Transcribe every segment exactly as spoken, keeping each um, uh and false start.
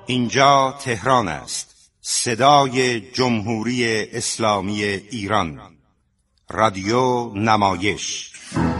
اینجا تهران است، صدای جمهوری اسلامی ایران، رادیو نمایش.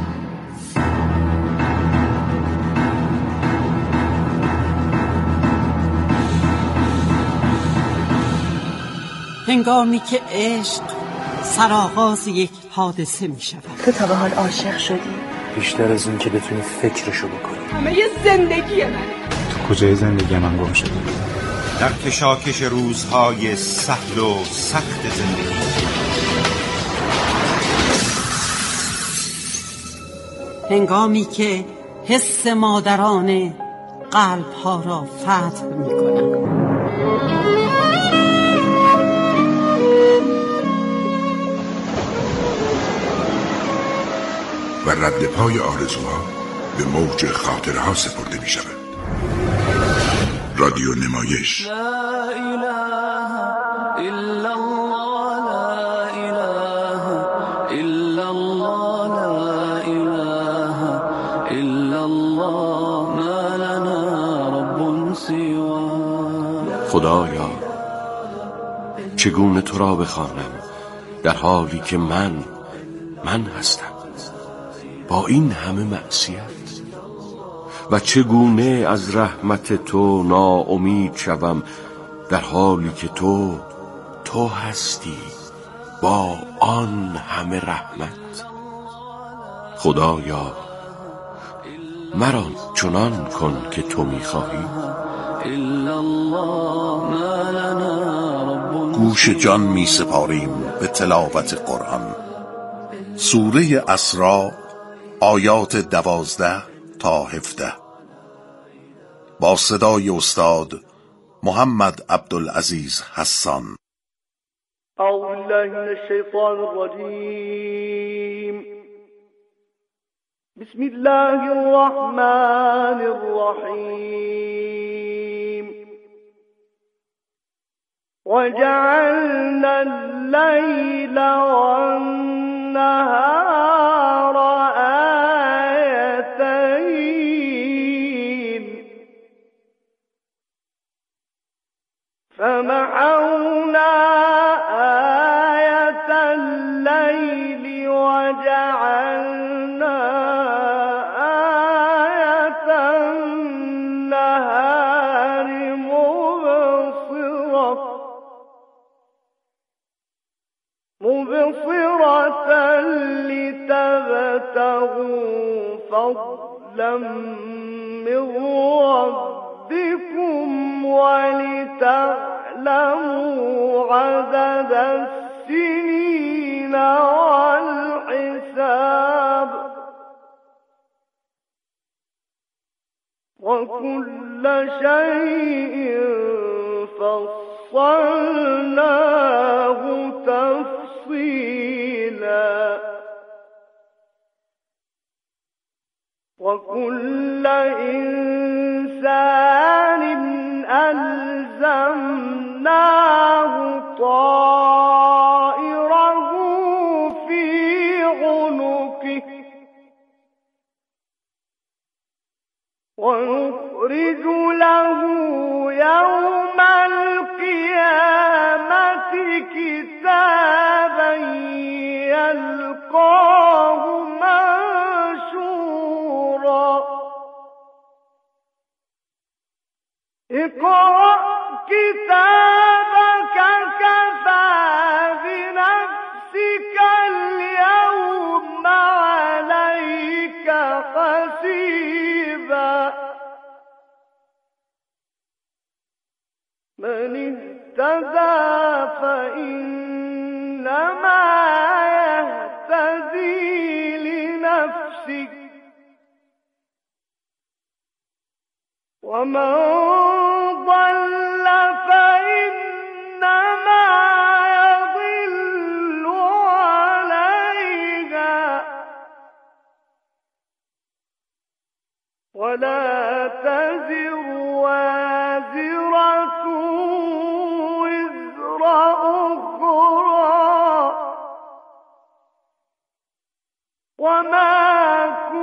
هنگامی که عشق سرآغاز یک حادثه می شود. تو تا به حال عاشق شدی؟ بیشتر از این که بتونی فکرشو بکنی. همه یه زندگی منه. تو کجای زندگی من گم شدی؟ در کشاکش روزهای سهل و سخت زندگی، هنگامی که حس مادرانه قلب‌ها را فتح می‌کند. و رد پای آرزوها به موج خاطرها سپرده می شود. رادیو نمایش. لا اله الا الله، لا اله الا الله، لا اله الا الله، ما لنا رب سواه. خدایا چگونه تو را بخوانم در حالی که من من هستم با این همه معصیت، و چگونه از رحمت تو ناامید شوم در حالی که تو تو هستی با آن همه رحمت. خدایا مرا چنان کن که تو می‌خواهی. گوش جان می سپاریم به تلاوت قرآن. سوره اسراء آیات دوازده تا هفده با صدای استاد محمد عبدالعزیز حسان. اعوذ بالله من الشیطان الرجیم. بسم الله الرحمن الرحیم. وجعلنا الليل والنهار آيتين فمحونا آية الليل وجعلنا آية النهار مبصرة مبصرة لتبتغوا فضلا من ربكم ولتعلموا عدد السنين والحساب وكل شيء فصلناه تفصيلا وكل إنسان ألزمناه طائره في عنقه ونخرج له يوم القيامة كتابا يلقاه منشورا اقرأ كتابك كفى بنفسك اليوم عليك حسيبا من اهتدى فإنما يهتدي لنفسه ومن ضل فإنما يضل عليها ولا تزر وازرة وزر أخرى وما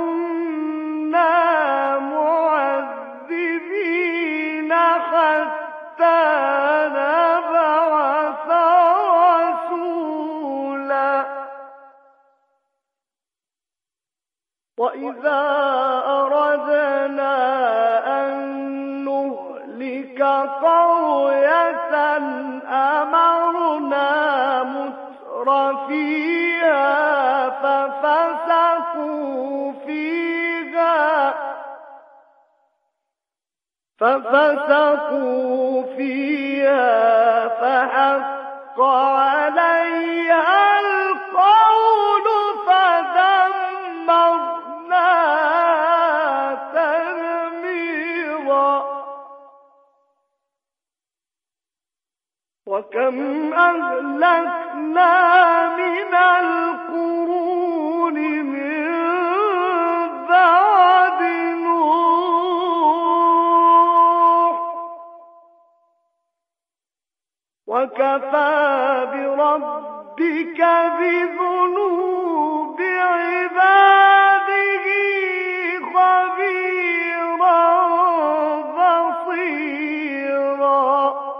كنا معذبين حتى قرية أمرنا مترفيها ففسقوا فيها ففسقوا فيها فحق عليها القول فدمرناها تدميرا وكم أهلكنا من القرون من بعد نوح وكفى بربك بذنوب عباده خبيرا بصيرا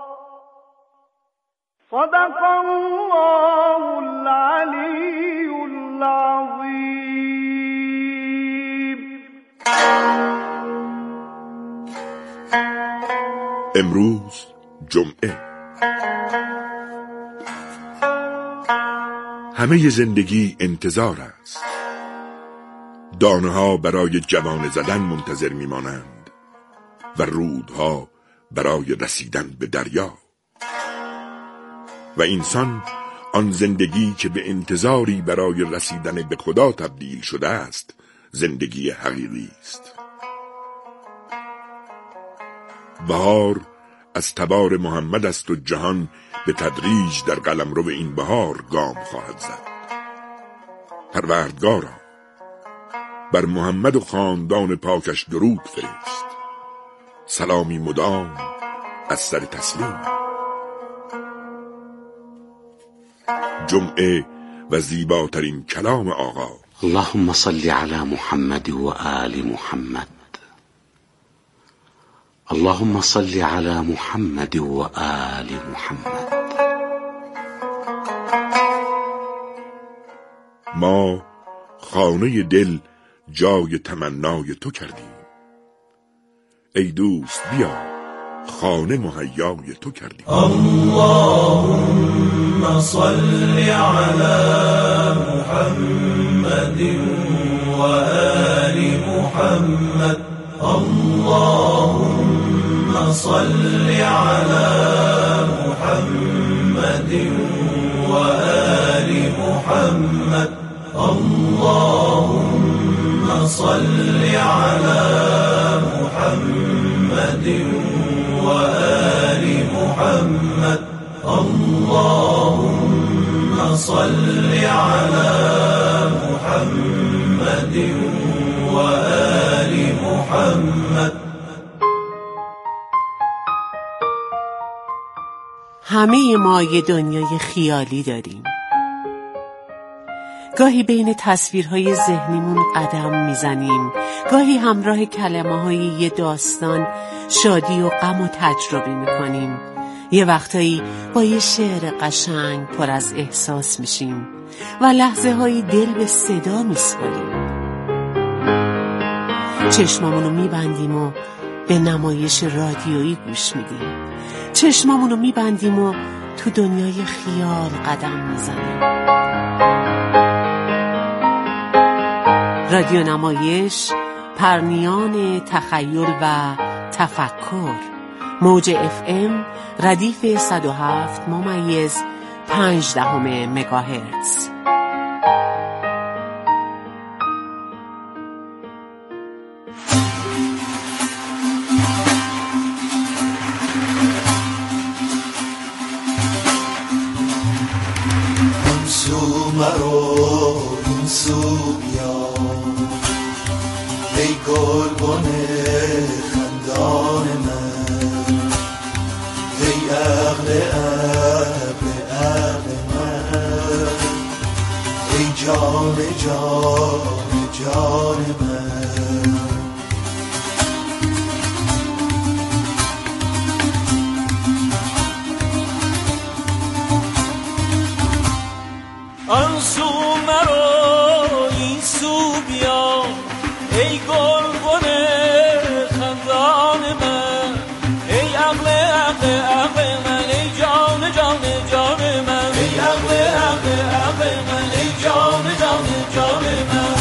صدق الله العلي العظيم. امروز جمعه. همه زندگی انتظار است. دانه ها برای جوانه زدن منتظر میمانند و رودها برای رسیدن به دریا. و انسان آن زندگی که به انتظاری برای رسیدن به خدا تبدیل شده است زندگی حقیقی است. بهار از تبار محمد است و جهان به تدریج در قلمرو این بهار گام خواهد زد. پروردگارا بر محمد و خاندان پاکش درود فرست. سلامی مدام از سر تسلیم. جمعه و زیباترین کلام آقا. اللهم صل على محمد و آل محمد. اللهم صل على محمد و آل محمد. ما خانه دل جای تمنای تو کردیم. ای دوست بیا خانه مهیای تو کردیم. اللهم صل على محمد و آل محمد. اللهم صل على محمد و آل محمد. اللهم صل على محمد و آل محمد. اللهم صل على محمد و آل محمد. همه ما یه دنیای خیالی داریم. گاهی بین تصویرهای ذهنیمون قدم میزنیم، گاهی همراه کلمه‌های یه داستان شادی و غم و تجربه میکنیم. یه وقتایی با یه شعر قشنگ پر از احساس میشیم و لحظه هایی دل به صدا میسپاریم. چشمامونو میبندیم و به نمایش رادیویی گوش میدیم. چشمامونو میبندیم و تو دنیای خیال قدم میزنیم. رادیو نمایش، پرنیان تخیل و تفکر. موج اف ام ردیف صد و هفت ممیز پنج دهم مگاهرتز. سو مرو این سو بیا ای گلبن خندان من. ای عقل عقل عقل من. ای جان جان جان من. آن سو مرو این سو بیا ای گلبن خندان من. ای عقل عقل عقل من ای جان جان جان من ای عقل عقل عقل من ای جان جان جان من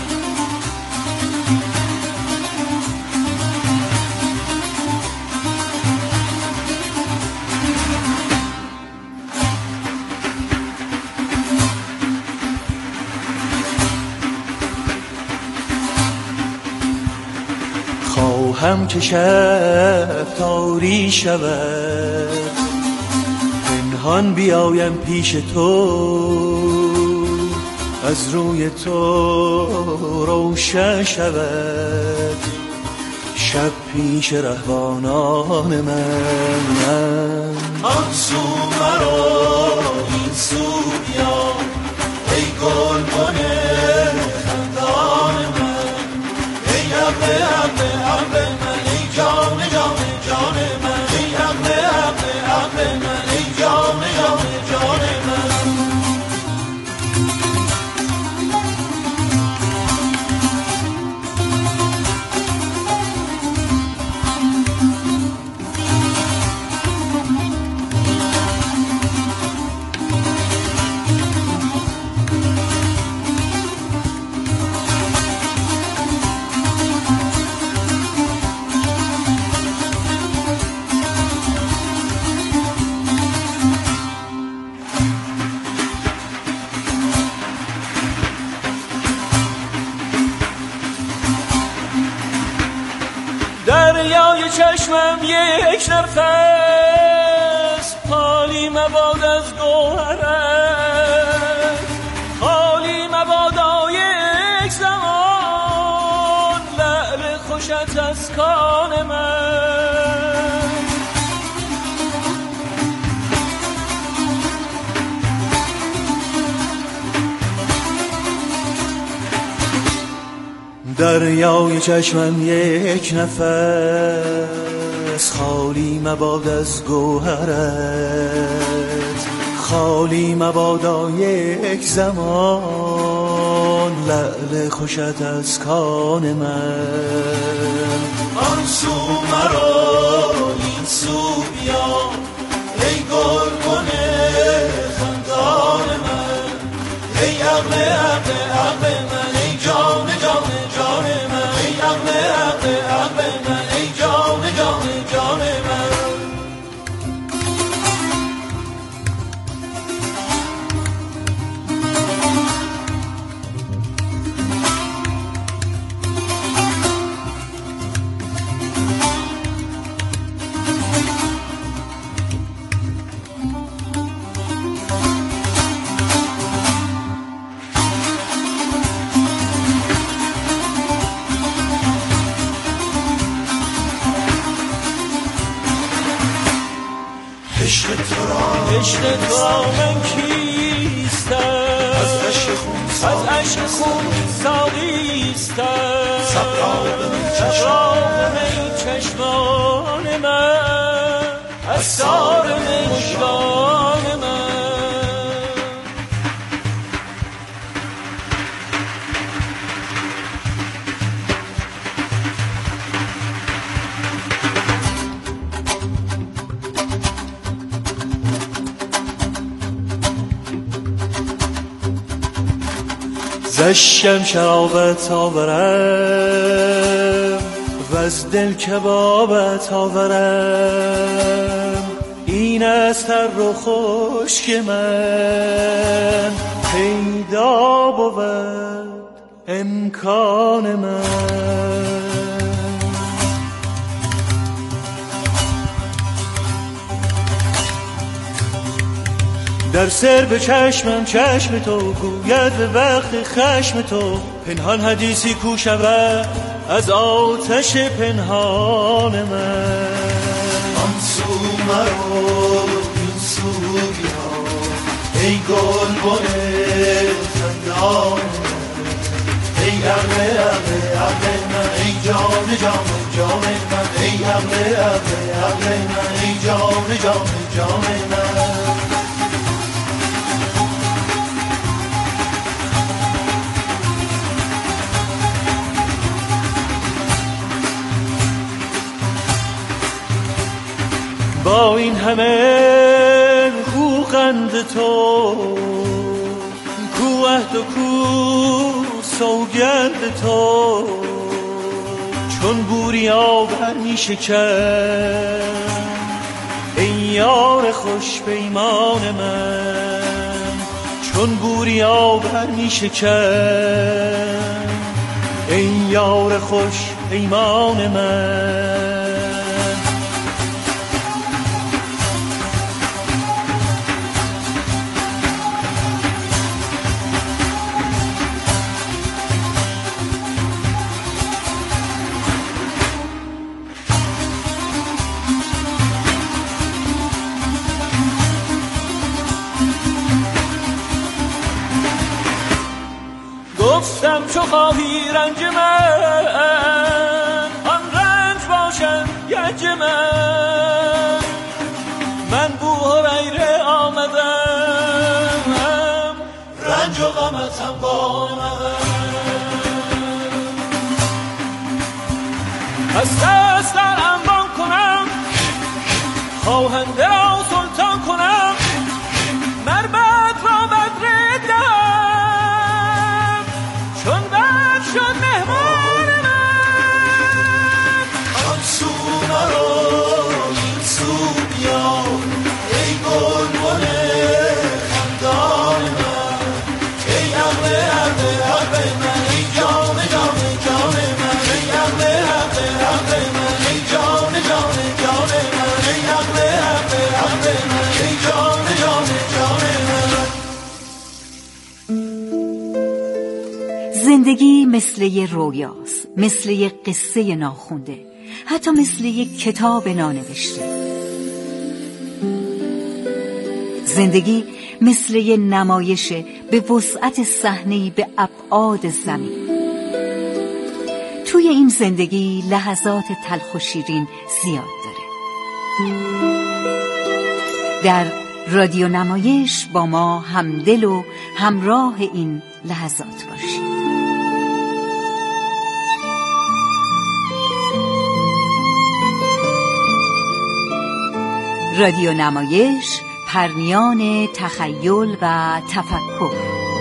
خواهم که شب تاری شود پنهان بیایم پیش تو از روی تو روشن شود شب پیش رهبانان من آن سو مرا این سو بیا ای گلبن خندان من ای عقل عقل عقل من ای جان جان جان من ای عقل عقل عقل من ای جان جان جان من دریای چشمم یک نفس خالی مباد از گوهرت خالی مبادا یک زمان لعل خوشت از کان من دریای چشمم یک نفس خالی مباد از گوهرت خالی مبادا یک زمان لعل خوشت از کان من آن سو مرا این سو بیا ای گلبن خندان من ای عقل عقل عقل من ای جان جان جان من ای عقل عقل عقل من ای جان جان جان من عشق تو را عشق تو را من کیستم از عشق خون از عشق خون ساقیستم سبراب می چشمان من اسرار مژگان من زشکم شرابت آورم و از دل کبابت آورم این از تر و خشک من پیدا بود امکان من در سر به چشمم چشم تو گوید به وقت خشم تو پنهان حدیثی کو شود از آتش پنهان من آن سو مرو این سو بیا ای گلبن خندان ای عقل عقل عقل من ای جان جان جان من ای عقل عقل عقل من ای جان جان جان من با با این همه کو قند تو، کو عهد و کو سوگند تو، چون بوریا بر می شکن ای یار خوش پیمان من، چون بوریا بر می شکن ای یار خوش پیمان من. گفتم چو خواهی رنج من، آن رنج باشد گنج من. من بو هریره آمدم، رنج و غمتم با من. از دست در انبان کنم، خواهنده را سلطان کنم، مربط را بدر دهم، چون بد شد مهمان من. آن سو مرو این سو بیا ای گلبن خندان من، ای عقل عقل عقل من، ای جان جان جان من، ای عقل عقل عقل من، ای جان جان جان من، ای عقل عقل عقل من، ای جان جان جان من. زندگی مثل یه رویاست، مثل یه قصه ناخونده، حتی مثل یه کتاب نانوشته. زندگی مثل یه نمایشه به وسعت صحنه‌ای به ابعاد زمین. توی این زندگی لحظات تلخ و شیرین زیاد داره. در رادیو نمایش با ما همدل و همراه این لحظات باشید. رادیو نمایش، پرنیان تخیل و تفکر.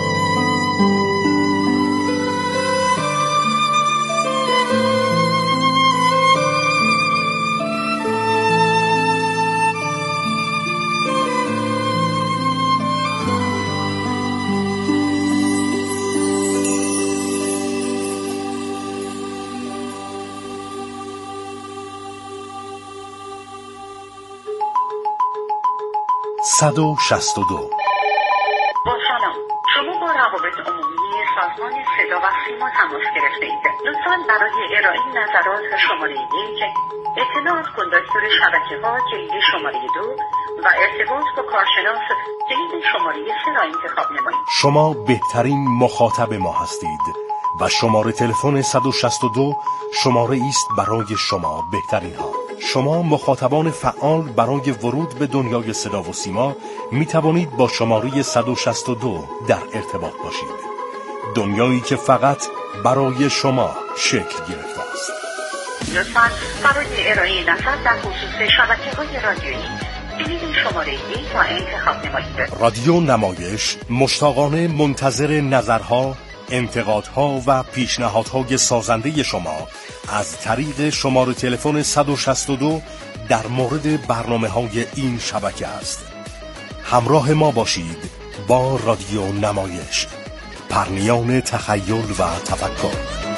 صد و شصت و دو. با سلام، شما با روابط عمومی سازمان صدا و سیما تماس گرفته اید. لطفاً برای ارائه نظرات شماره یک، اطلاعات کندکتور شبکه ها جلد شماره دو و ارتباط با کارشناس جلد شماره سه را انتخاب نمایید. شما بهترین مخاطب ما هستید و شماره تلفن صد و شصت و دو شماره است برای شما بهترین ها. شما مخاطبان فعال برای ورود به دنیای صدا و سیما می توانید با شماره صد و شصت و دو در ارتباط باشید. دنیایی که فقط برای شما شکل گرفته است. لطفاً برای ارائه نظر در خصوص شبکه‌های رادیویی جلد شماره یک را انتخاب نمایید. رادیو نمایش مشتاقانه منتظر نظرها، انتقادها و پیشنهادهای سازنده شما از طریق شماره تلفن صد و شصت و دو در مورد برنامه‌های این شبکه است. همراه ما باشید با رادیو نمایش، پرنیان تخیل و تفکر.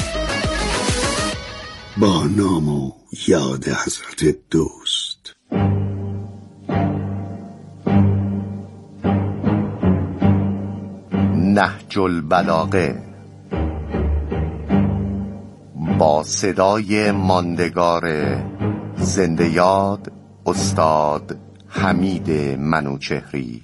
با نام و یاد حضرت دوست. نهج البلاغه با صدای ماندگار زنده یاد استاد حمید منوچهری.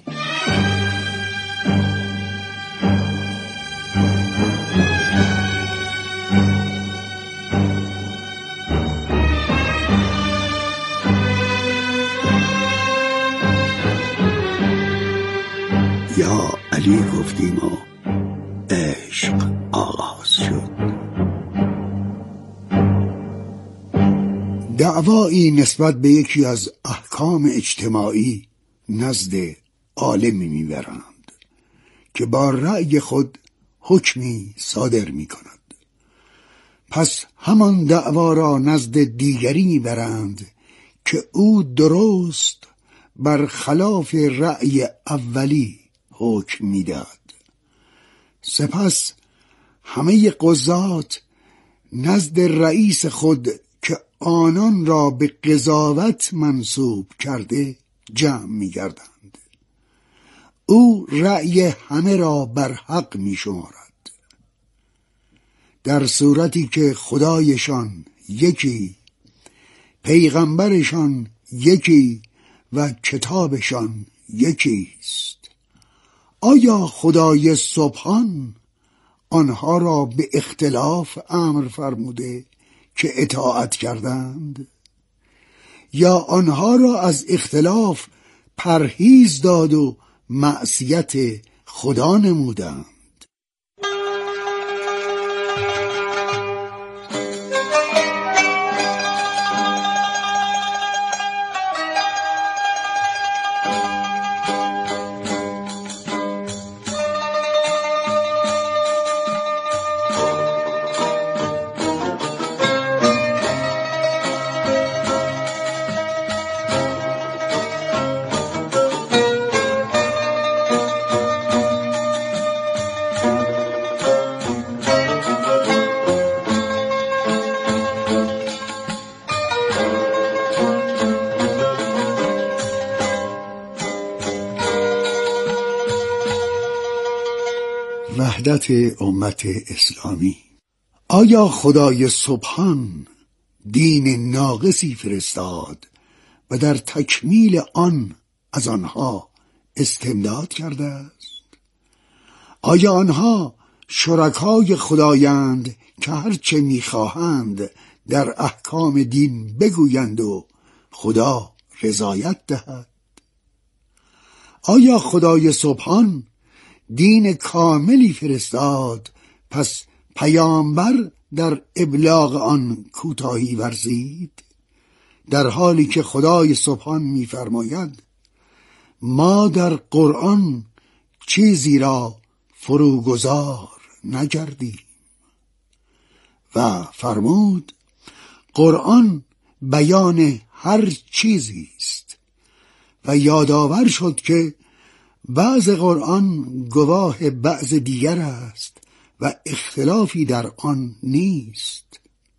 یا علی گفتیم و عشق آغاز شد. دع دعوایی نسبت به یکی از احکام اجتماعی نزد عالمی میبرند که با رأی خود حکمی صادر میکند. پس همان دعوا را نزد دیگری میبرند که او درست بر خلاف رأی اولی حکم میدهد. سپس همه قضات نزد رئیس خود که آنان را به قضاوت منصوب کرده جمع می‌گردند. او رأی همه را بر حق می‌شمارد. در صورتی که خدایشان یکی، پیغمبرشان یکی و کتابشان یکی است. آیا خدای سبحان آنها را به اختلاف امر فرموده که اطاعت کردند، یا آنها را از اختلاف پرهیز داد و معصیت خدا نمودند؟ وحدت امت اسلامی. آیا خدای سبحان دین ناقصی فرستاد و در تکمیل آن از آنها استمداد کرده است؟ آیا آنها شرکای خدایند که هرچه میخواهند در احکام دین بگویند و خدا رضایت دهد؟ آیا خدای سبحان دین کاملی فرستاد پس پیامبر در ابلاغ آن کوتاهی ورزید، در حالی که خدای سبحان می‌فرماید ما در قرآن چیزی را فروگذار نکردیم و فرمود قرآن بیان هر چیزی است و یادآور شد که بعض قرآن گواه بعض دیگر است و اختلافی در آن نیست.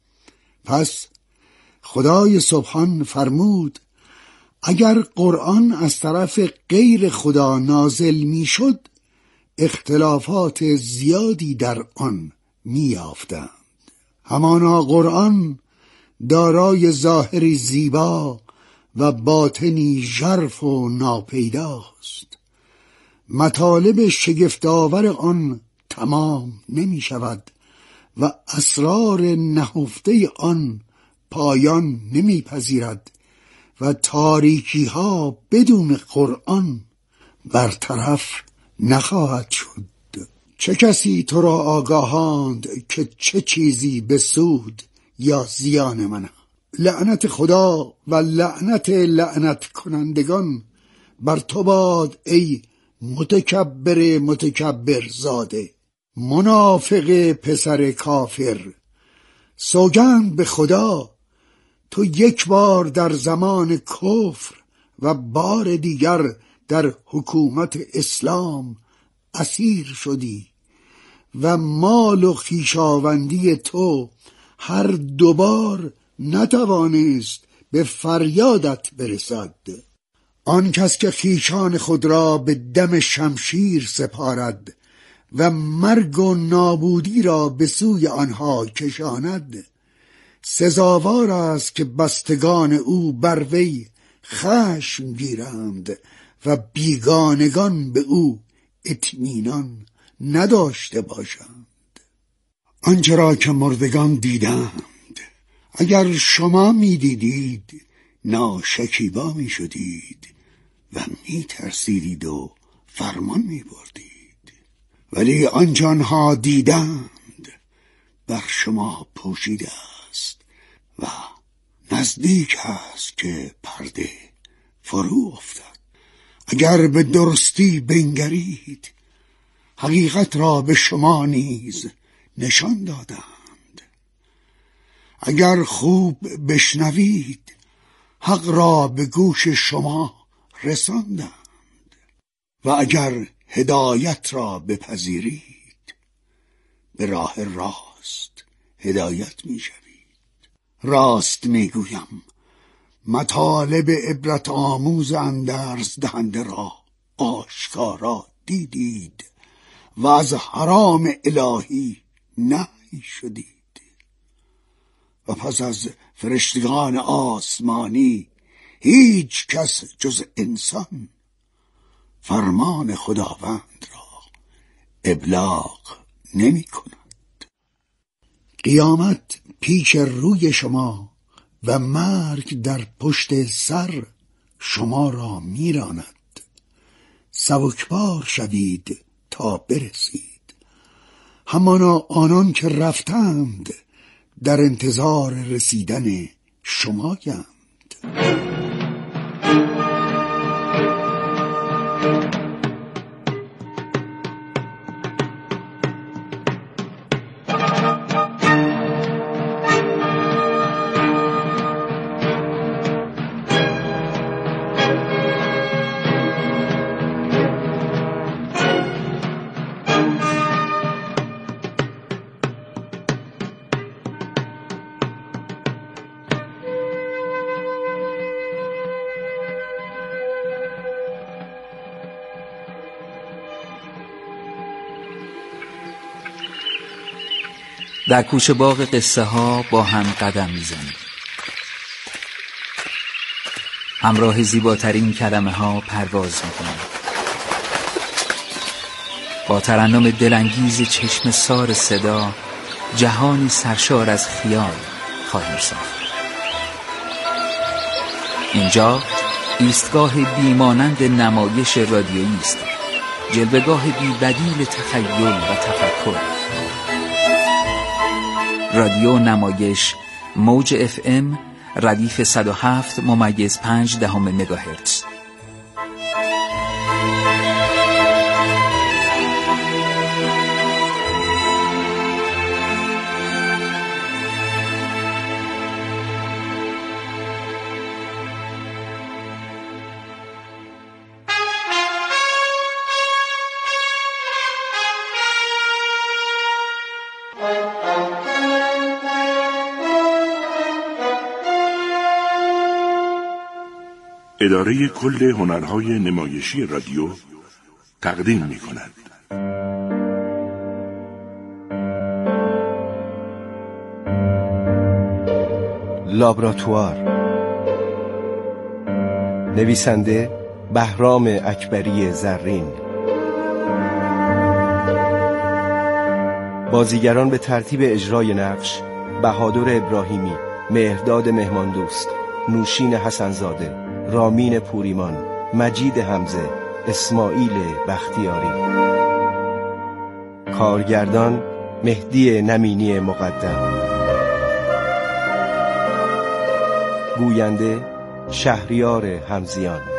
پس خدای سبحان فرمود اگر قرآن از طرف غیر خدا نازل می شد اختلافات زیادی در آن می یافتند. همانا قرآن دارای ظاهری زیبا و باطنی ژرف و ناپیداست. مطالب شگفت‌آور آن تمام نمی شود و اسرار نهفته آن پایان نمی پذیرد و تاریکی ها بدون قرآن برطرف نخواهد شد. چه کسی تو را آگاهاند که چه چیزی به سود یا زیان من؟ لعنت خدا و لعنت لعنت کنندگان بر تو باد ای متکبر متکبر زاده، منافق پسر کافر. سوگند به خدا تو یک بار در زمان کفر و بار دیگر در حکومت اسلام اسیر شدی و مال و خویشاوندی تو هر دوبار نتوانست به فریادت برسد. آن کس که خویشان خود را به دم شمشیر سپارد و مرگ و نابودی را به سوی آنها کشاند سزاوار است که بستگان او بر وی خشم گیرند و بیگانگان به او اطمینان نداشته باشند. آنچه را که مردگان دیدند اگر شما می دیدید ناشکیبا می شدید و می ترسیدید و فرمان می بردید، ولی آنچه آنها دیدند بر شما پوشیده است و نزدیک است که پرده فرو افتد. اگر به درستی بنگرید حقیقت را به شما نیز نشان دادند. اگر خوب بشنوید حق را به گوش شما رساندند و اگر هدایت را بپذیرید به راه راست هدایت می شوید. راست می گویم مطالب عبرت آموز اندرز دهنده را آشکارا دیدید و از حرام الهی نهی شدید و پس از فرشتگان آسمانی هیچ کس جز انسان فرمان خداوند را ابلاغ نمی کند. قیامت پیش روی شما و مرگ در پشت سر شما را میراند. سبکبار شوید تا برسید. همانا آنان که رفتند در انتظار رسیدن شمایند. در کوچه باغ قصه ها با هم قدم میزنیم. همراه زیباترین کلمه ها پرواز میکنیم. با ترنم دلانگیز چشم سار صدا جهانی سرشار از خیال خواهیم ساخت. اینجا ایستگاه بیمانند نمایش رادیویی است، جلوه‌گاه بی‌بدیل تخیل و تفکر. رادیو نمایش موج اف ام ردیف صد و هفت ممیز پنج دهم مگاهرتز. اداره کل هنرهای نمایشی رادیو تقدیم می کند. لابراتوار. نویسنده بهرام اکبری زرین. بازیگران به ترتیب اجرای نقش: بهادر ابراهیمی، مهرداد مهماندوست، نوشین حسنزاده، رامین پوریمان، مجید حمزه، اسماعیل بختیاری. کارگردان مهدی نمینی مقدم. گوینده شهریار حمزیان.